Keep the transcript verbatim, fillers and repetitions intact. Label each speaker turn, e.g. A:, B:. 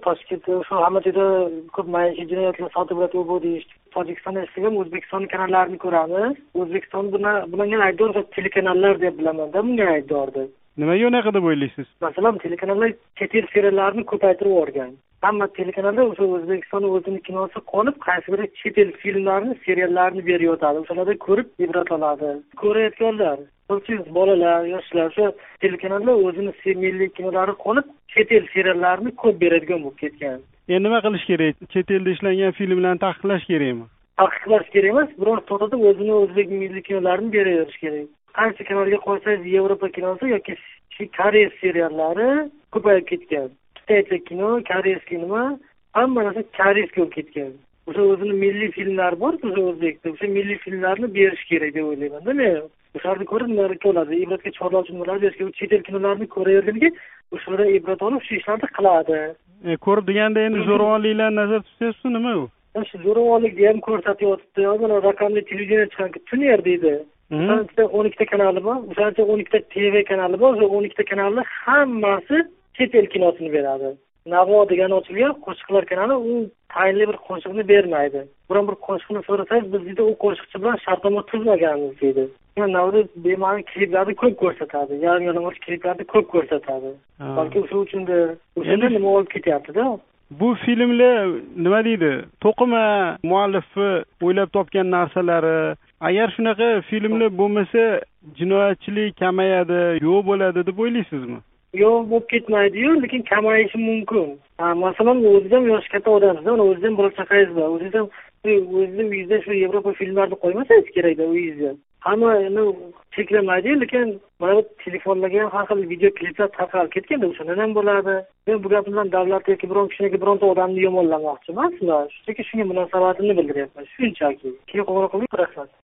A: Toshkentda shu hamma joyda ko'p maishiy jinoyatlar sodir bo'ladi bu deyishdi. Tojikistonda ishlagan O'zbekiston kanallarini ko'ramiz. O'zbekiston buni bunga aybdor telekanallar deb bilaman-da, bunga aybdordir.
B: Nimaga unaqa deb o'ylaysiz?
A: Masalan, telekanallar chet el seriallarini ko'paytirib yuborgan. Hamma telekanalda o'sha O'zbekiston o'zining kinosi qolib, qaysi biri chet el filmlarini, seriallarini berib yotadi. O'shalarda ko'rib ibrat oladi. Ko'rayotganlar, ko'pchilik bolalar, yoshlar o'sha telekanalda o'zining milliy kinolari qolib, chet el seriallarini ko'p beradigan bo'lib ketgan.
B: Endi nima qilish kerak? Chet elda ishlangan filmlarni taqiqlash kerakmi?
A: Taqiqlash kerak emas, biroq to'xtatib o'zining o'zbek milliy kinolarini beraverish kerak. Qaysi kanalga qo'ysangiz Yevropa kinosi yoki Koreya seriallari ko'payib ketgan. Xitoycha kino, koreys kino, hamma narsa koreys bo'lib ketgan. O'sha o'zining milliy filmlari bor, o'sha o'zbekda. O'sha milliy filmlarni berish kerak deb o'ylayman-da men. O'shalarni ko'rib nimalar bo'ladi? Ibratga chorlovchi nimalar berish kerak. Chet el kinolarini ko'raverganiga o'shalardan ibrat olib shu ishlarni qiladi.
B: E, ko'rib deganda endi zo'ravonliklarni nazarda tutyapsiz, nima u?
A: Shu zo'ravonlikni ham ko'rsatyapti. Mana raqamli televideniya chiqqan Tuner deydi. O'shancha o'n ikkita kanali bor, o'shancha o'n ikkita T V kanali bor, o'sha o'n ikkita kanalni hammasi chet el kinosini beradi. Navo degan ochilgan qo'shiqlar kanali u tayinli bir qo'shiqni bermaydi. Biron bir qo'shiqni so'rasangiz biz deydi u qo'shiqchi bilan shartnoma tuzmaganmiz deydi. Yani Navoda bema'ni kliplarni ko'p ko'rsatadi. Yarim yalang'och kliplarni ko'p ko'rsatadi. Balki o'sha uchundir. O'shanda nima olib ketyapti-da?
B: Bu filmlar nima deydi? To'qima muallifi o'ylab topgan narsalari. Agar shunaqa filmlar bo'lmasa, jinoyatchilik kamayadi, yo'q bo'ladi deb o'ylaysizmi?
A: Yo'q, bo'lib ketmaydi-yu, lekin kamayishi mumkin. Ha, masalan, o'zida ham yoshi katta odamsiz, o'zida ham bola chaqangiz bor. O'zida ham o'zida uyingizda shu Yevropa filmlarini qo'ymasangiz kerak-da uyingizda. Hamma endi cheklamaydi, lekin mana bu telefonlarga ham har xil video kliplar tarqalib ketganda o'shandan ham bo'ladi. Men bu gap bilan davlat yoki biron kishiga bironta odamni yomonlamoqchi emasman. Shunchaki shunga munosabatimni bildiryapman. Shunchaki. Keyin qo'ng'iroq qilib rahmat.